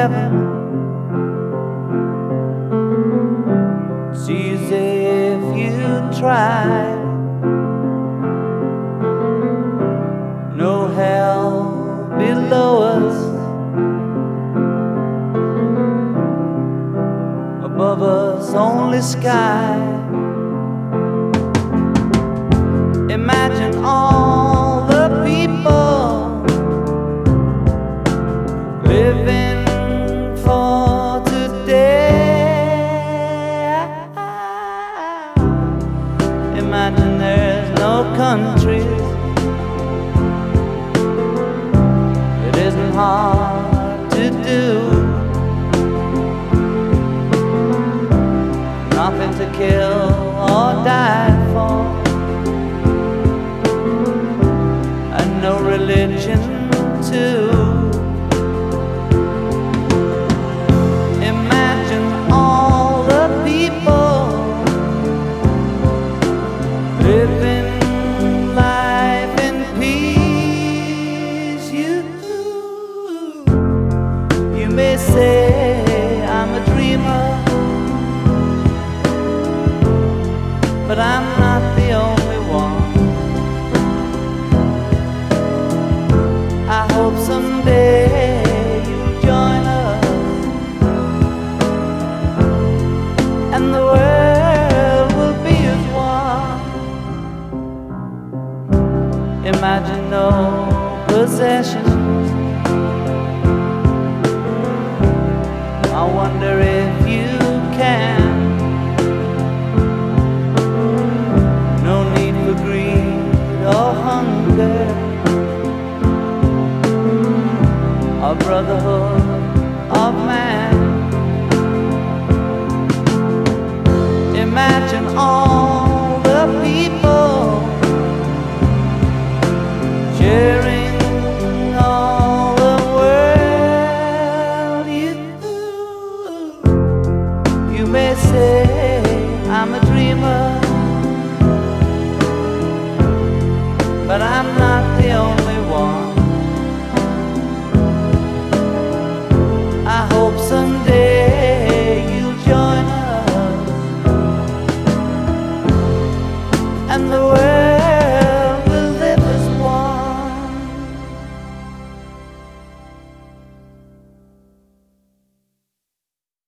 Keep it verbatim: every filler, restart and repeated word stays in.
heaven. It's easy if you try. No hell below us, above us only sky. Imagine all the people living for today. Imagine there's no countries. It isn't hard to do. Nothing to kill or die for, and no religion too. Imagine all the people living life in peace. You, you may say I'm a dreamer, but I'm not the only one. I hope someday you'll join us, and the world will be as one. Imagine no possessions. I wonder if you can. No need for greed or hunger, a brotherhood of man. Imagine all